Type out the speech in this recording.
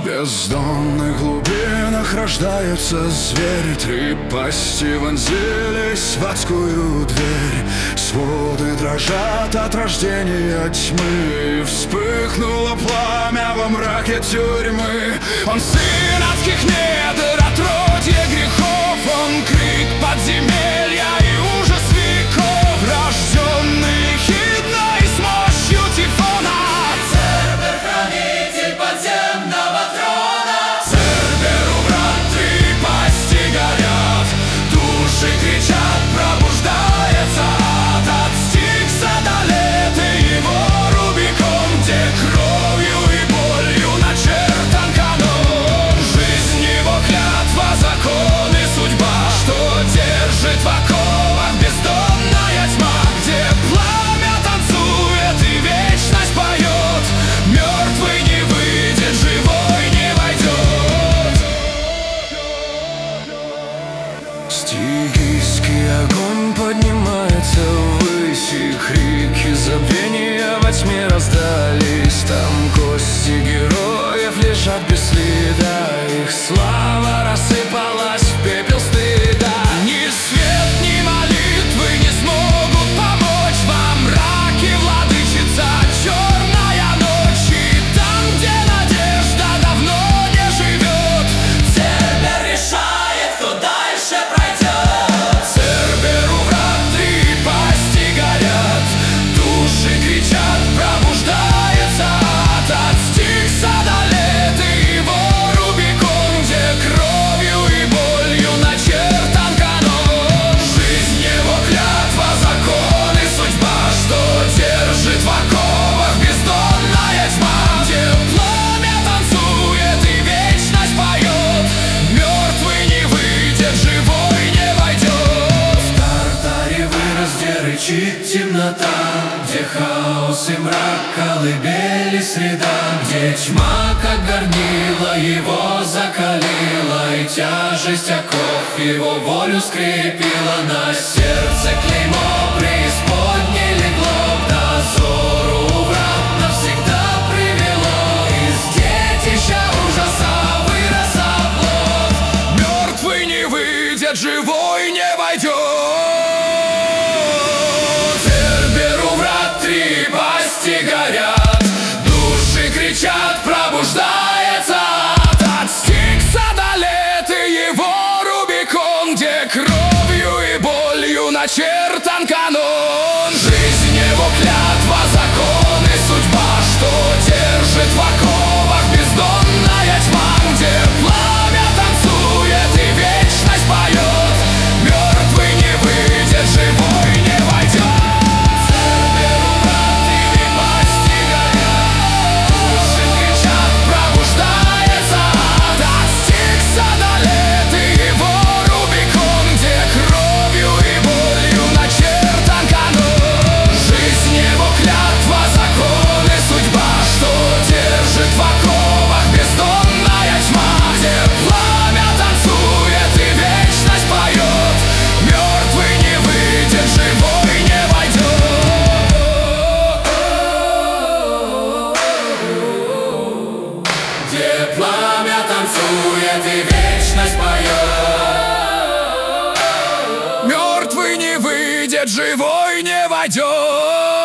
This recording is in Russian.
В бездонных глубинах рождается зверь. Три пасти вонзились в адскую дверь. Своды дрожат от рождения тьмы. Вспыхнуло пламя во мраке тюрьмы. Он сын адских недр, отродье грехов. Он крик подземелья и ужас веков, рожденный ехидно и с мощью Тифона. Цербер, хранитель подземного трона. Церберу врат три пасти горят. Души кричат, пробуждается ад. От Стикса до Леты его Рубикон, где кровью и болью начертан канон. Жизнь его клятва, закон и судьба, что держит в оковах бездонная тьма, где пламя танцует и вечность поет. Мертвый не выйдет, живой не войдет. Стигийский огонь поднимается ввысь, и крики забвения во тьме раздались. Там кости героев лежат без следа, их слава рассыпалась в пепел стыда. Ни свет, ни молитвы не смогут помочь вам. Мраке владычица черная ночь, и там, где надежда давно не живет, Цербер решает, кто дальше пройдет. Церберу врат три пасти горят. Души кричат, пробуждается ад. От Стикса до Леты его Рубикон, где кровью и болью начертан канон. Жизнь его клятва, закон и судьба, что держит в оковах бездонная тьма, где пламя танцует и вечность поет. Мертвый не выйдет, живой не войдет. В Тартаре вырос, где рычит темнота, где хаос и мрак, колыбели среда, где тьма, как горнила, его закалила, и тяжесть оков его волю скрепила. На сердце клеймо преисподней легло, к дозору врат навсегда привело. Из детища ужаса вырос оплот. Мертвый не выйдет, живой не войдет. Церберу врат три пасти горят. Души кричат, пробуждается ад. От Стикса до Леты его Рубикон, где кровью и болью начертан канон. Жизнь его клятва, закон и судьба, что держит в оковах бездонная тьма, где пламя танцует и вечность поет. Мертвый не выйдет, живой не войдет. Церберу врат три пасти горят. Души кричат, пробуждается ад. От Стикса до Леты его Рубикон, где кровью и болью начертан канон. Жизнь его клятва, закон и судьба, что держит в оковах бездонная тьма, где пламя танцует и вечность поет. Мертвый не выйдет, живой не войдет. Где пламя танцует и вечность поет. Мертвый не выйдет, живой не войдет.